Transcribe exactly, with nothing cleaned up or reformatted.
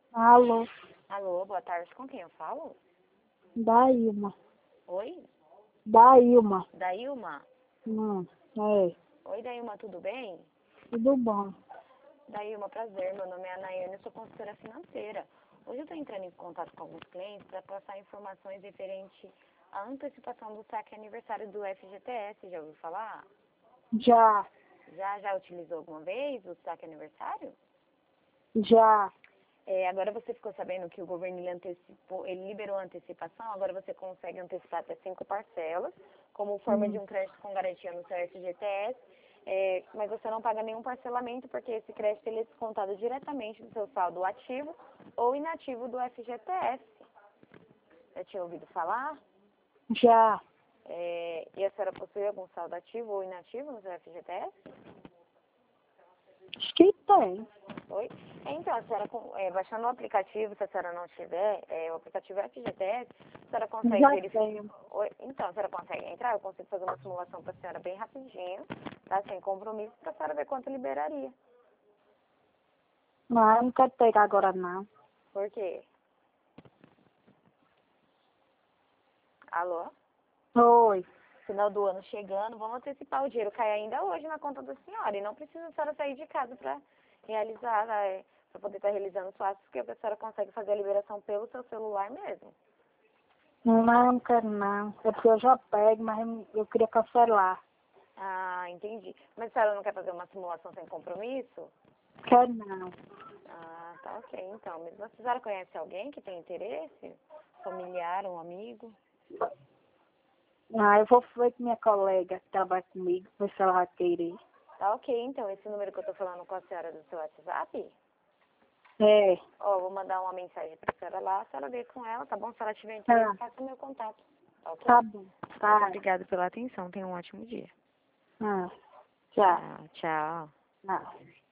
Alô, Alô, boa tarde. Com quem eu falo? da Ilma. Oi? Da Ilma. Da Ilma? Hum, é, Oi, Dailma, tudo bem? tudo bom. Dailma, prazer. Meu nome é Anaiane, eu sou consultora financeira. Hoje eu estou entrando em contato com alguns clientes para passar informações referente à antecipação do saque aniversário do F G T S. Já ouviu falar? Já, Já, já utilizou alguma vez o saque aniversário? já. É, agora você ficou sabendo que o governo ele antecipou, ele liberou a antecipação, agora você consegue antecipar até cinco parcelas, como forma de Hum, um crédito com garantia no seu F G T S, é, mas você não paga nenhum parcelamento, porque esse crédito ele é descontado diretamente do seu saldo ativo ou inativo do F G T S. Já tinha ouvido falar? já. É, e a senhora possui algum saldo ativo ou inativo no seu F G T S? Acho que tem. Oi? É, Então, a senhora, com- é, baixando o aplicativo, se a senhora não tiver, é, o aplicativo F G T S, a senhora consegue Já verificar. tenho. Oi? Então, a senhora consegue entrar, eu consigo fazer uma simulação para a senhora bem rapidinho, tá? Sem compromisso, para a senhora ver quanto liberaria. Não, eu não quero pegar agora não. Por quê? Alô? Oi. Final do ano chegando, vamos antecipar o dinheiro, cai ainda hoje na conta da senhora, e não precisa a senhora sair de casa para realizar, né, para poder estar realizando os atos, porque a senhora consegue fazer a liberação pelo seu celular mesmo. Não, eu não quero não. É porque eu já pego, mas eu eu queria cancelar. Ah, entendi. Mas a senhora não quer fazer uma simulação sem compromisso? Quero não. Ah, tá ok, então. Mas a senhora conhece alguém que tem interesse? Familiar, um amigo? Ah, eu vou ver com minha colega que trabalha comigo, ver se ela vai querer. Tá ok, então. Esse número que eu tô falando com a senhora do seu WhatsApp? É, Ó, eu vou mandar uma mensagem pra senhora lá, a senhora vê com ela, tá bom? Se ela tiver interesse, tá, faça o meu contato. Tá ok? tá bom. Muito Tá. obrigada pela atenção. Tenha um ótimo dia. Ah, tchau. Tchau, tchau. Tchau.